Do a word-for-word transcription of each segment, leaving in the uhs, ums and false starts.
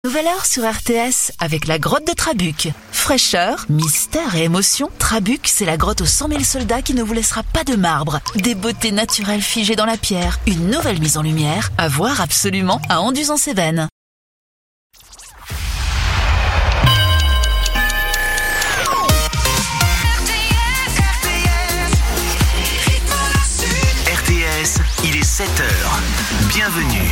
Nouvelle heure sur R T S avec la grotte de Trabuc. Fraîcheur, mystère et émotion, Trabuc, c'est la grotte aux cent mille soldats qui ne vous laissera pas de marbre. Des beautés naturelles figées dans la pierre, une nouvelle mise en lumière, à voir absolument à Anduze-en-Cévennes. R T S, il est sept heures. Bienvenue.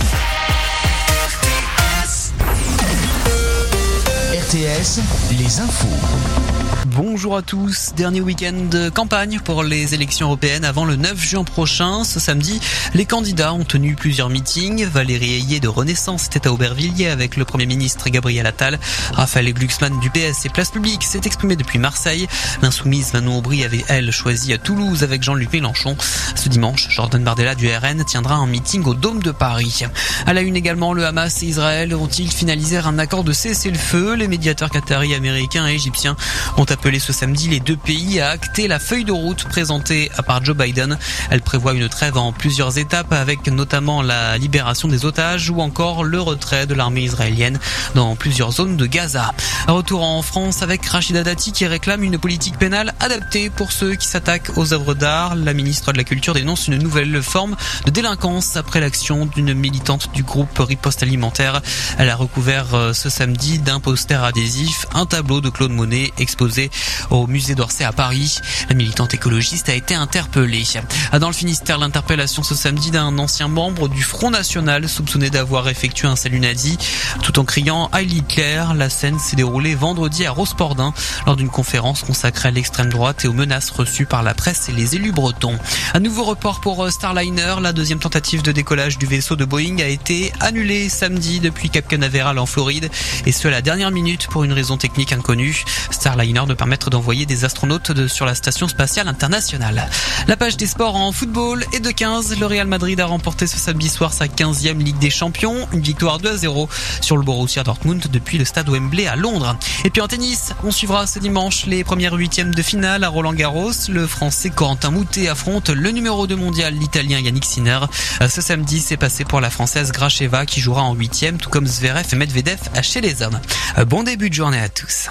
R T S, les infos. Bonjour à tous, dernier week-end de campagne pour les élections européennes avant le neuf juin prochain. Ce samedi, les candidats ont tenu plusieurs meetings. Valérie Ayé de Renaissance était à Aubervilliers avec le Premier ministre Gabriel Attal. Raphaël Glucksmann du P S et Place Publique s'est exprimé depuis Marseille. L'insoumise Manon Aubry avait, elle, choisi à Toulouse avec Jean-Luc Mélenchon. Ce dimanche, Jordan Bardella du R N tiendra un meeting au Dôme de Paris. À la une également, le Hamas et Israël ont-ils finalisé un accord de cessez-le-feu? Les médiateurs qataris, américains et égyptiens ont appelé ce samedi les deux pays à acter la feuille de route présentée par Joe Biden. Elle prévoit une trêve en plusieurs étapes avec notamment la libération des otages ou encore le retrait de l'armée israélienne dans plusieurs zones de Gaza. Retour en France avec Rachida Dati qui réclame une politique pénale adaptée pour ceux qui s'attaquent aux œuvres d'art. La ministre de la Culture dénonce une nouvelle forme de délinquance après l'action d'une militante du groupe Riposte Alimentaire. Elle a recouvert ce samedi d'un poster adhésif un tableau de Claude Monet exposé au musée d'Orsay à Paris. La militante écologiste a été interpellée. Dans le Finistère, l'interpellation ce samedi d'un ancien membre du Front National soupçonné d'avoir effectué un salut nazi tout en criant Heil Hitler. La scène s'est déroulée vendredi à Rospordin lors d'une conférence consacrée à l'extrême droite et aux menaces reçues par la presse et les élus bretons. Un nouveau report pour Starliner. La deuxième tentative de décollage du vaisseau de Boeing a été annulée samedi depuis Cap Canaveral en Floride et ce à la dernière minute pour une raison technique inconnue. Starliner de permettre d'envoyer des astronautes de, sur la station spatiale internationale. La page des sports en football est de quinze. Le Real Madrid a remporté ce samedi soir sa quinzième Ligue des Champions. Une victoire deux à zéro sur le Borussia Dortmund depuis le stade Wembley à Londres. Et puis en tennis, on suivra ce dimanche les premières huitièmes de finale à Roland-Garros. Le Français Corentin Moutet affronte le numéro deux mondial, l'Italien Yannick Sinner. Ce samedi, c'est passé pour la Française Gracheva qui jouera en huitième, tout comme Zverev et Medvedev chez les hommes. Bon début de journée à tous.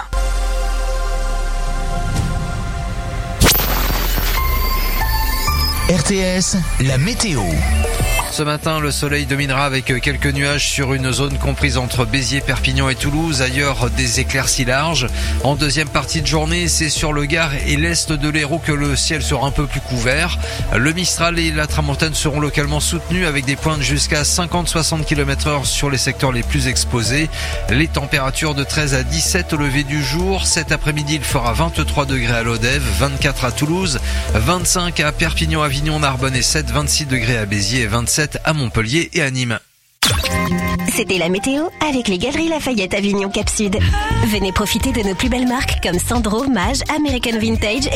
R T S, la météo. Ce matin, le soleil dominera avec quelques nuages sur une zone comprise entre Béziers, Perpignan et Toulouse. Ailleurs, des éclaircies larges. En deuxième partie de journée, c'est sur le Gard et l'est de l'Hérault que le ciel sera un peu plus couvert. Le Mistral et la Tramontane seront localement soutenus avec des pointes jusqu'à cinquante à soixante kilomètres heure sur les secteurs les plus exposés. Les températures de treize à dix-sept au lever du jour. Cet après-midi, il fera vingt-trois degrés à Lodève, vingt-quatre à Toulouse, vingt-cinq à Perpignan, Avignon, Narbonne et sept, vingt-six degrés à Béziers et vingt-sept à Montpellier et à Nîmes. C'était la météo avec les Galeries Lafayette Avignon Cap Sud. Venez profiter de nos plus belles marques comme Sandro, Mage, American Vintage